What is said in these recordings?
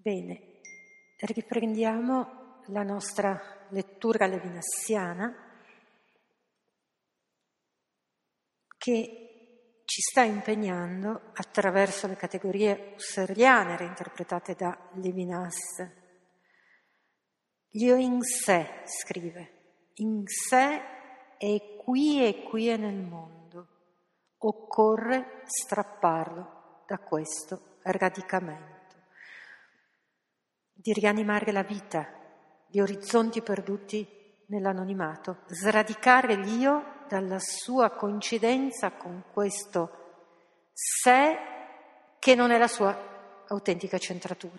Bene, riprendiamo la nostra lettura levinassiana che ci sta impegnando attraverso le categorie husserliane reinterpretate da Levinas. L'io in sé, scrive, in sé è qui e nel mondo. Occorre strapparlo da questo radicamento, di rianimare la vita, gli orizzonti perduti nell'anonimato, sradicare l'io dalla sua coincidenza con questo sé che non è la sua autentica centratura.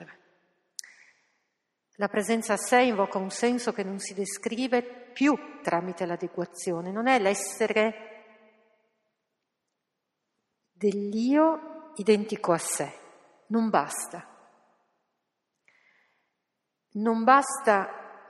La presenza a sé invoca un senso che non si descrive più tramite l'adeguazione, non è l'essere dell'io identico a sé, non basta. Non basta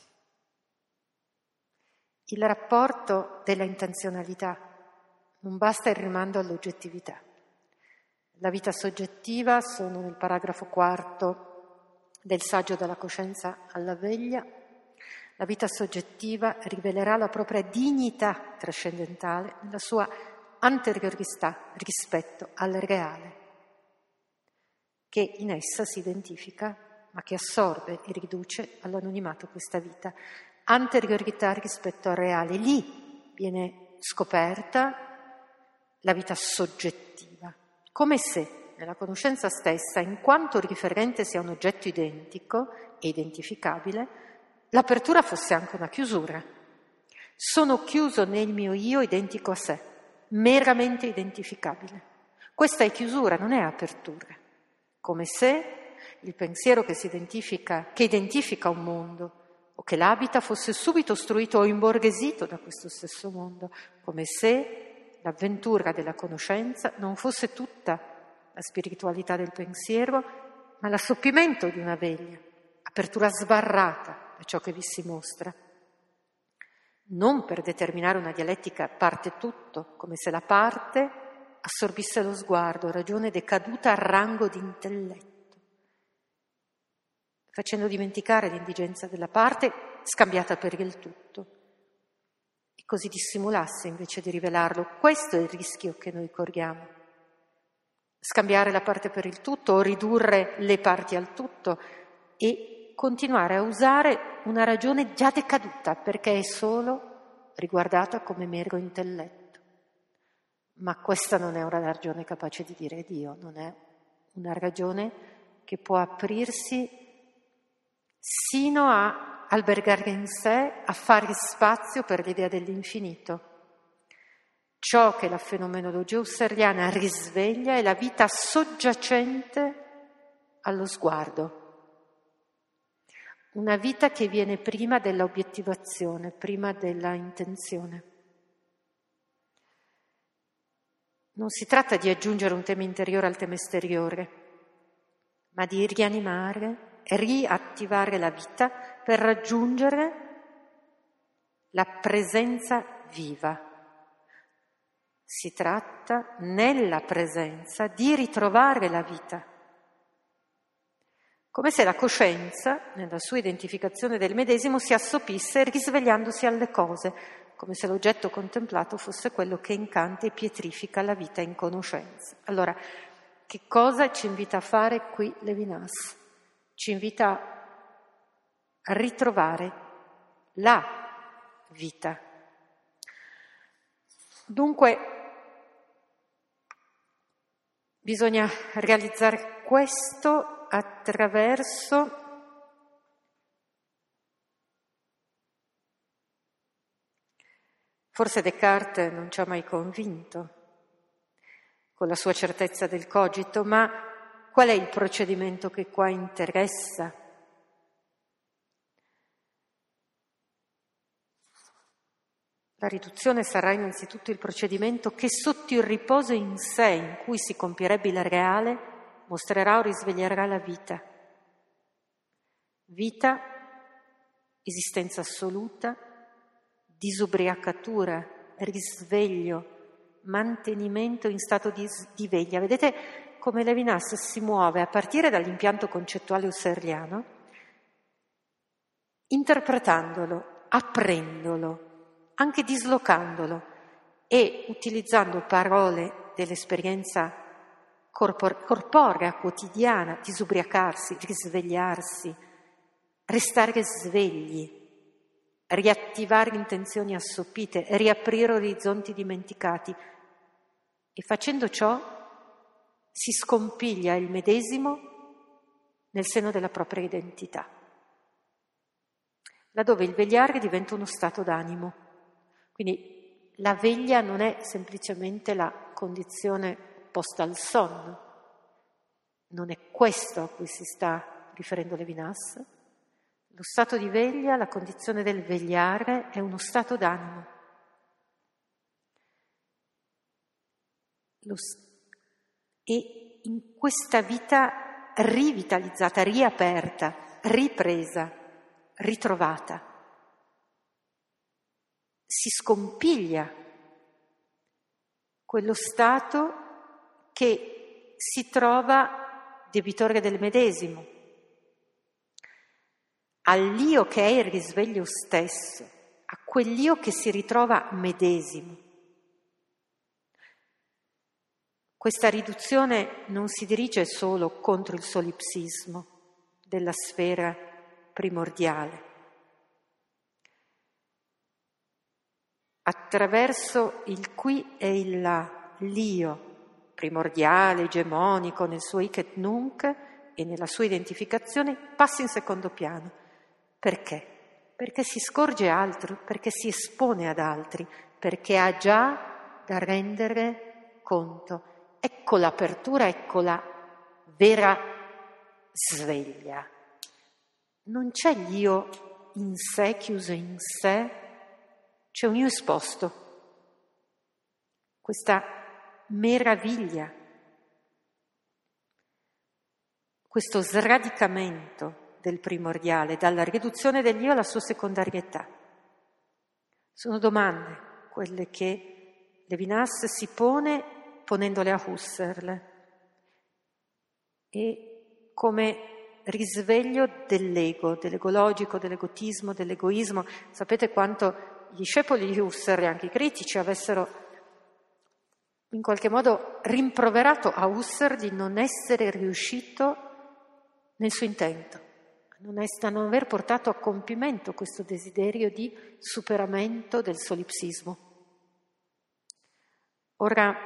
il rapporto della intenzionalità, non basta il rimando all'oggettività. La vita soggettiva, sono nel paragrafo 4 del saggio dalla coscienza alla veglia, la vita soggettiva rivelerà la propria dignità trascendentale nella sua anteriorità rispetto al reale, che in essa si identifica ma che assorbe e riduce all'anonimato questa vita. Anteriorità rispetto al reale, lì viene scoperta la vita soggettiva, come se nella conoscenza stessa, in quanto riferente sia un oggetto identico e identificabile, l'apertura fosse anche una chiusura. Sono chiuso nel mio io identico a sé, meramente identificabile. Questa è chiusura, non è apertura, come se il pensiero che identifica un mondo o che l'abita fosse subito ostruito o imborghesito da questo stesso mondo, come se l'avventura della conoscenza non fosse tutta la spiritualità del pensiero, ma l'assopimento di una veglia, apertura sbarrata da ciò che vi si mostra. Non per determinare una dialettica parte tutto, come se la parte assorbisse lo sguardo, ragione decaduta al rango di intelletto, facendo dimenticare l'indigenza della parte scambiata per il tutto, e così dissimulasse invece di rivelarlo. Questo è il rischio che noi corriamo: scambiare la parte per il tutto o ridurre le parti al tutto e continuare a usare una ragione già decaduta perché è solo riguardata come mero intelletto. Ma questa non è una ragione capace di dire Dio, non è una ragione che può aprirsi sino a albergare in sé, a fare spazio per l'idea dell'infinito. Ciò che la fenomenologia husserliana risveglia è la vita soggiacente allo sguardo, una vita che viene prima della obiettivazione, prima della intenzione. Non si tratta di aggiungere un tema interiore al tema esteriore, ma di rianimare, riattivare la vita per raggiungere la presenza viva. Si tratta, nella presenza, di ritrovare la vita, come se la coscienza, nella sua identificazione del medesimo, si assopisse risvegliandosi alle cose, come se l'oggetto contemplato fosse quello che incanta e pietrifica la vita in conoscenza. Allora, che cosa ci invita a fare qui Levinas? Ci invita a ritrovare la vita. Dunque, bisogna realizzare questo attraverso forse Descartes non ci ha mai convinto con la sua certezza del cogito, ma qual è il procedimento che qua interessa? La riduzione sarà innanzitutto il procedimento che sotto il riposo in sé in cui si compierebbe il reale mostrerà o risveglierà la vita. Vita, esistenza assoluta, disubriacatura, risveglio, mantenimento in stato di veglia. Vedete, come Levinas si muove a partire dall'impianto concettuale husserliano, interpretandolo, aprendolo, anche dislocandolo e utilizzando parole dell'esperienza corporea, quotidiana, disubriacarsi, risvegliarsi, restare svegli, riattivare intenzioni assopite, riaprire orizzonti dimenticati. E facendo ciò si scompiglia il medesimo nel seno della propria identità, laddove il vegliare diventa uno stato d'animo. Quindi la veglia non è semplicemente la condizione posta al sonno, non è questo a cui si sta riferendo Levinas. Lo stato di veglia, la condizione del vegliare, è uno stato d'animo. E in questa vita rivitalizzata, riaperta, ripresa, ritrovata, si scompiglia quello stato che si trova debitore del medesimo, all'io che è il risveglio stesso, a quell'io che si ritrova medesimo. Questa riduzione non si dirige solo contro il solipsismo della sfera primordiale. Attraverso il qui e il là, l'io primordiale, egemonico, nel suo hic et nunc e nella sua identificazione, passa in secondo piano. Perché? Perché si scorge altro, perché si espone ad altri, perché ha già da rendere conto. Ecco l'apertura, ecco la vera sveglia. Non c'è l'io in sé, chiuso in sé, c'è un io esposto. Questa meraviglia, questo sradicamento del primordiale, dalla riduzione dell'io alla sua secondarietà. Sono domande, quelle che Levinas si pone ponendole a Husserl, e come risveglio dell'ego, dell'ego logico, dell'egotismo, dell'egoismo. Sapete quanto gli discepoli di Husserl e anche i critici avessero in qualche modo rimproverato a Husserl di non essere riuscito nel suo intento, non aver portato a compimento questo desiderio di superamento del solipsismo. Ora,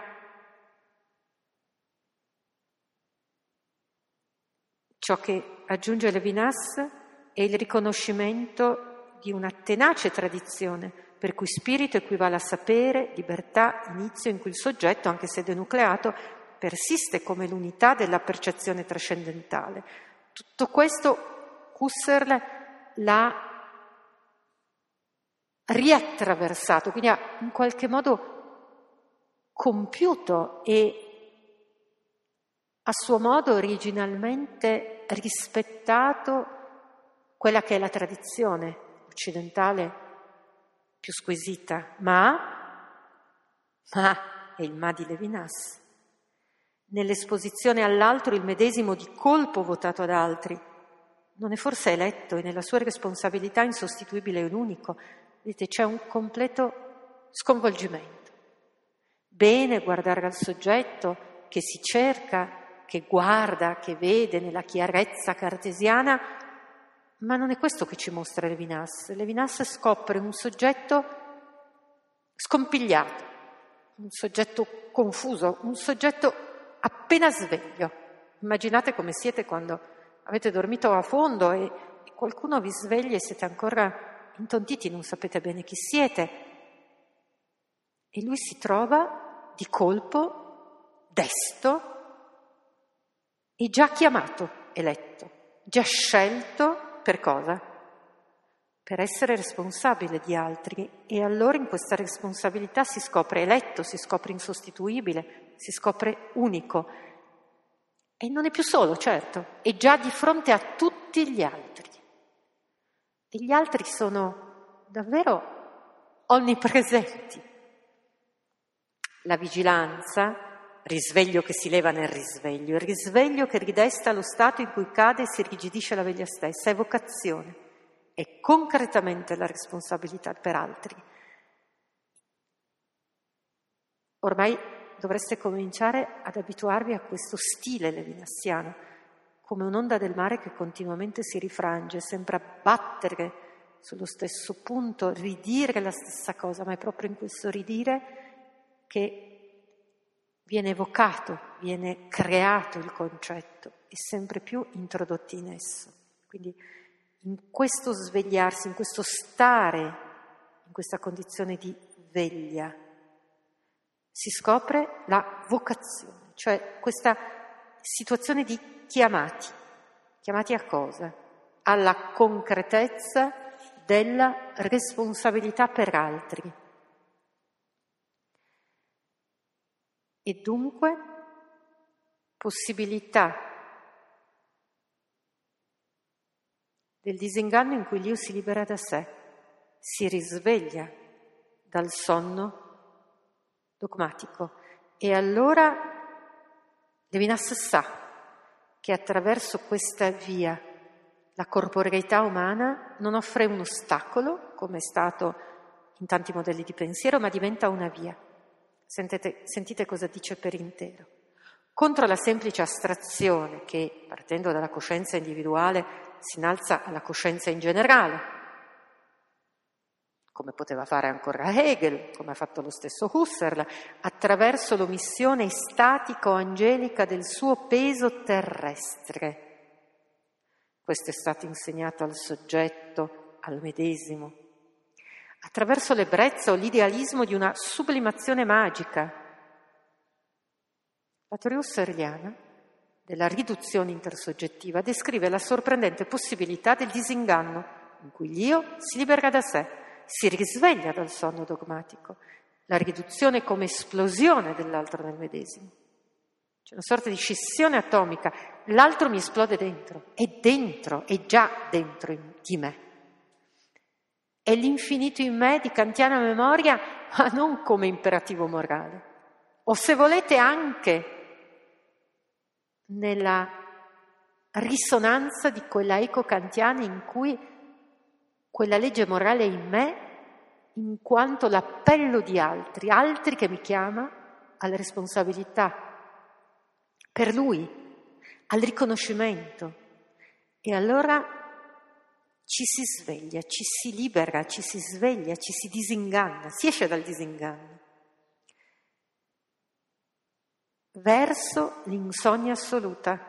ciò che aggiunge Levinas è il riconoscimento di una tenace tradizione per cui spirito equivale a sapere, libertà, inizio, in cui il soggetto, anche se denucleato, persiste come l'unità della percezione trascendentale. Tutto questo Husserl l'ha riattraversato, quindi ha in qualche modo compiuto e a suo modo originalmente rispettato quella che è la tradizione occidentale più squisita, ma è il ma di Levinas. Nell'esposizione all'altro il medesimo di colpo votato ad altri non è forse eletto e nella sua responsabilità insostituibile ed unico. Vedete, c'è un completo sconvolgimento. Bene guardare al soggetto che si cerca, che guarda, che vede nella chiarezza cartesiana, ma non è questo che ci mostra Levinas. Levinas scopre un soggetto scompigliato, un soggetto confuso, un soggetto appena sveglio. Immaginate come siete quando avete dormito a fondo e qualcuno vi sveglia e siete ancora intontiti, non sapete bene chi siete. E lui si trova di colpo, desto, e già chiamato, eletto, già scelto per cosa? Per essere responsabile di altri. E allora in questa responsabilità si scopre eletto, si scopre insostituibile, si scopre unico. E non è più solo, certo, è già di fronte a tutti gli altri. E gli altri sono davvero onnipresenti. La vigilanza risveglio che si leva nel risveglio, il risveglio che ridesta lo stato in cui cade e si irrigidisce la veglia stessa, è vocazione, è concretamente la responsabilità per altri. Ormai dovreste cominciare ad abituarvi a questo stile levinassiano, come un'onda del mare che continuamente si rifrange, sembra battere sullo stesso punto, ridire la stessa cosa, ma è proprio in questo ridire che viene evocato, viene creato il concetto e sempre più introdotti in esso. Quindi in questo svegliarsi, in questo stare, in questa condizione di veglia, si scopre la vocazione, cioè questa situazione di chiamati. Chiamati a cosa? Alla concretezza della responsabilità per altri. E dunque possibilità del disinganno in cui l'io si libera da sé, si risveglia dal sonno dogmatico. E allora Levinas sa che attraverso questa via la corporeità umana non offre un ostacolo, come è stato in tanti modelli di pensiero, ma diventa una via. Sentite cosa dice per intero. Contro la semplice astrazione che, partendo dalla coscienza individuale, si innalza alla coscienza in generale, come poteva fare ancora Hegel, come ha fatto lo stesso Husserl, attraverso l'omissione statico-angelica del suo peso terrestre. Questo è stato insegnato al soggetto, al medesimo, attraverso l'ebbrezza o l'idealismo di una sublimazione magica. La teoria husserliana della riduzione intersoggettiva descrive la sorprendente possibilità del disinganno, in cui l'io si libera da sé, si risveglia dal sonno dogmatico, la riduzione come esplosione dell'altro nel medesimo. C'è una sorta di scissione atomica, l'altro mi esplode dentro, è già dentro di me. È l'infinito in me di kantiana memoria, ma non come imperativo morale. O se volete anche nella risonanza di quella eco kantiana in cui quella legge morale è in me in quanto l'appello di altri che mi chiama alla responsabilità per lui, al riconoscimento. E allora ci si sveglia, ci si libera, ci si sveglia, ci si disinganna, si esce dal disinganno verso l'insonnia assoluta.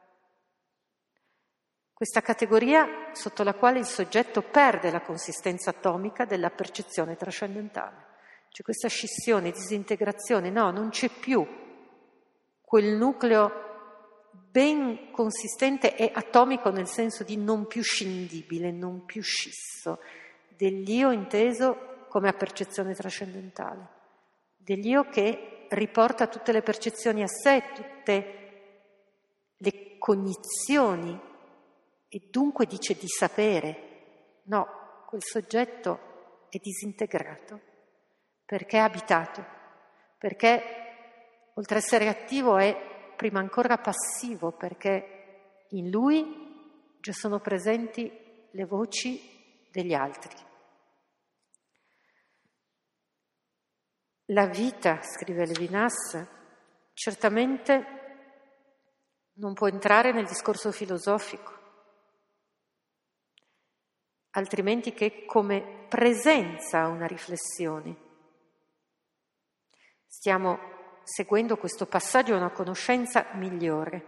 Questa categoria sotto la quale il soggetto perde la consistenza atomica della percezione trascendentale. C'è questa scissione, disintegrazione, no, non c'è più quel nucleo ben consistente e atomico nel senso di non più scindibile, non più scisso, dell'io inteso come a percezione trascendentale, dell'io che riporta tutte le percezioni a sé, tutte le cognizioni, e dunque dice di sapere. No, quel soggetto è disintegrato perché è abitato, perché oltre ad essere attivo è prima ancora passivo, perché in lui già sono presenti le voci degli altri. La vita, scrive Levinas, certamente non può entrare nel discorso filosofico, altrimenti che come presenza a una riflessione. Stiamo seguendo questo passaggio a una conoscenza migliore,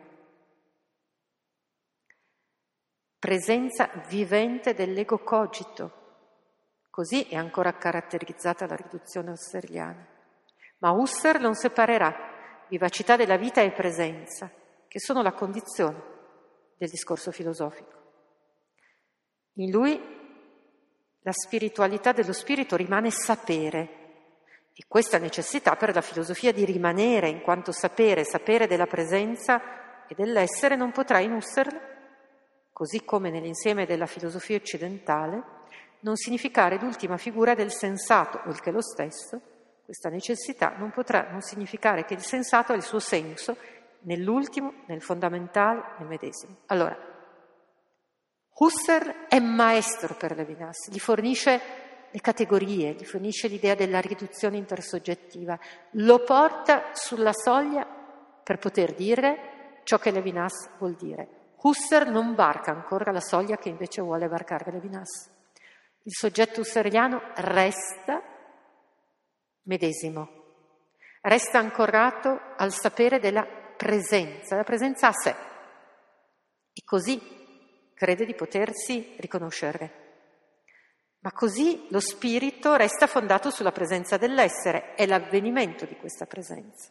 presenza vivente dell'ego cogito. Così è ancora caratterizzata la riduzione husserliana. Ma Husserl non separerà vivacità della vita e presenza, che sono la condizione del discorso filosofico. In lui la spiritualità dello spirito rimane sapere, e questa necessità per la filosofia di rimanere in quanto sapere della presenza e dell'essere non potrà in Husserl, così come nell'insieme della filosofia occidentale, non significare l'ultima figura del sensato, o il che è lo stesso, Questa necessità non potrà non significare che il sensato ha il suo senso nell'ultimo, nel fondamentale, nel medesimo. Allora, Husserl è maestro per Levinas, gli fornisce le categorie, gli fornisce l'idea della riduzione intersoggettiva, lo porta sulla soglia per poter dire ciò che Levinas vuol dire. Husserl non varca ancora la soglia che invece vuole varcare Levinas. Il soggetto husserliano resta medesimo, resta ancorato al sapere della presenza, la presenza a sé, e così crede di potersi riconoscere. Ma così lo spirito resta fondato sulla presenza dell'essere, è l'avvenimento di questa presenza.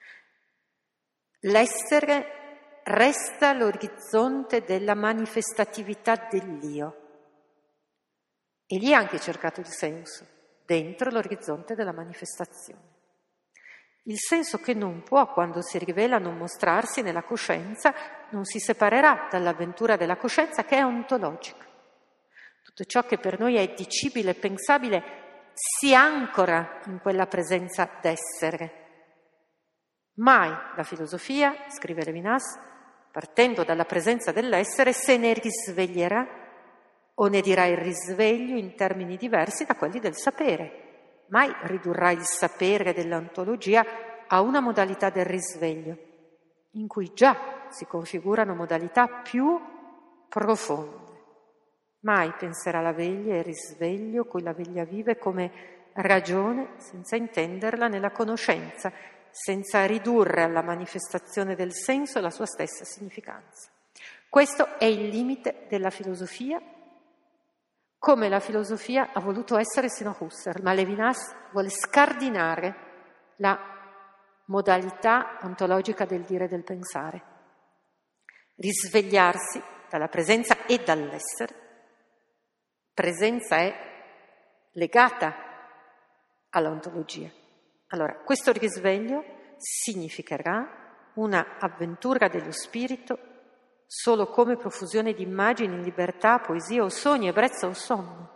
L'essere resta l'orizzonte della manifestatività dell'io. E lì è anche cercato il senso, dentro l'orizzonte della manifestazione. Il senso che non può, quando si rivela, non mostrarsi nella coscienza, non si separerà dall'avventura della coscienza che è ontologica. Tutto ciò che per noi è dicibile e pensabile si ancora in quella presenza d'essere. Mai la filosofia, scrive Levinas, partendo dalla presenza dell'essere, se ne risveglierà o ne dirà il risveglio in termini diversi da quelli del sapere. Mai ridurrà il sapere dell'ontologia a una modalità del risveglio, in cui già si configurano modalità più profonde. Mai penserà la veglia e il risveglio, cui la veglia vive, come ragione, senza intenderla nella conoscenza, senza ridurre alla manifestazione del senso la sua stessa significanza. Questo è il limite della filosofia, come la filosofia ha voluto essere sino a Husserl, ma Levinas vuole scardinare la modalità ontologica del dire e del pensare, risvegliarsi dalla presenza e dall'essere. Presenza è legata alla ontologia. Allora, questo risveglio significherà una avventura dello spirito solo come profusione di immagini, libertà, poesia o sogni, ebbrezza o sonno.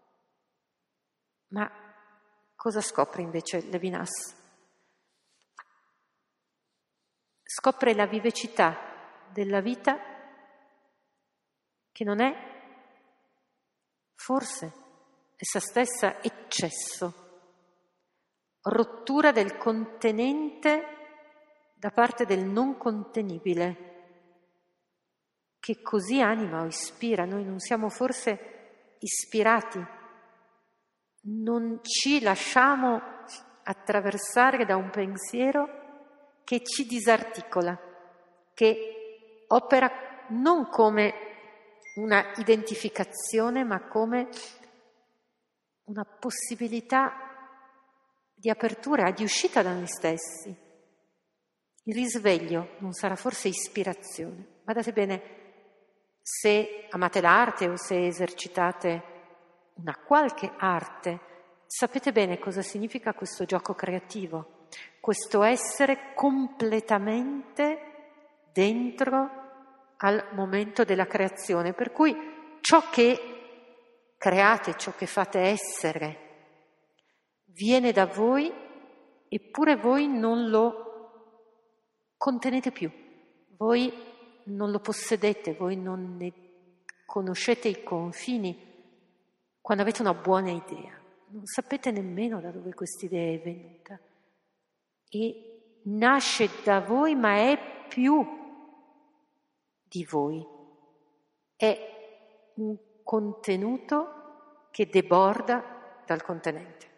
Ma cosa scopre invece Levinas? Scopre la vivacità della vita che non è forse essa stessa eccesso, rottura del contenente da parte del non contenibile, che così anima o ispira. Noi non siamo forse ispirati, non ci lasciamo attraversare da un pensiero che ci disarticola, che opera non come una identificazione, ma come una possibilità di apertura, di uscita da noi stessi. Il risveglio non sarà forse ispirazione. Guardate bene, se amate l'arte o se esercitate una qualche arte, sapete bene cosa significa questo gioco creativo, questo essere completamente dentro al momento della creazione, per cui ciò che create, ciò che fate essere, viene da voi, eppure voi non lo contenete più, voi non lo possedete, voi non ne conoscete i confini. Quando avete una buona idea, non sapete nemmeno da dove quest'idea è venuta e nasce da voi, ma è più di voi, è un contenuto che deborda dal contenente.